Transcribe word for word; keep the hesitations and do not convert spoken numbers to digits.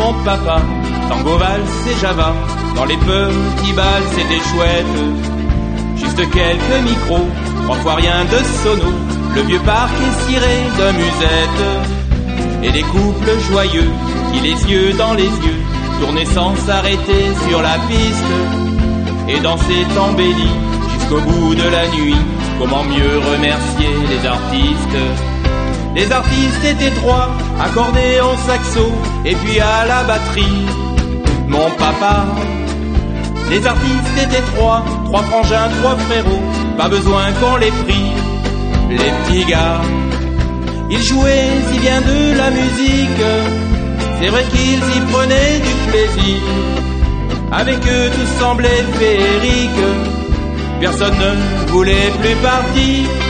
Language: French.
mon papa. Tango, valse et java, dans les petits bals c'était chouette. Juste quelques micros, trois fois rien de sono, le vieux parc est ciré de musette. Et des couples joyeux qui les yeux dans les yeux tournaient sans s'arrêter sur la piste et dansaient embellis jusqu'au bout de la nuit. Comment mieux remercier les artistes? Les artistes étaient trois, accordéon, saxo et puis à la batterie mon papa. Les artistes étaient trois, trois frangins, trois frérots, pas besoin qu'on les prie, les petits gars. Ils jouaient si bien de la musique, c'est vrai qu'ils y prenaient du plaisir. Avec eux tout semblait féerique, personne ne voulait plus partir.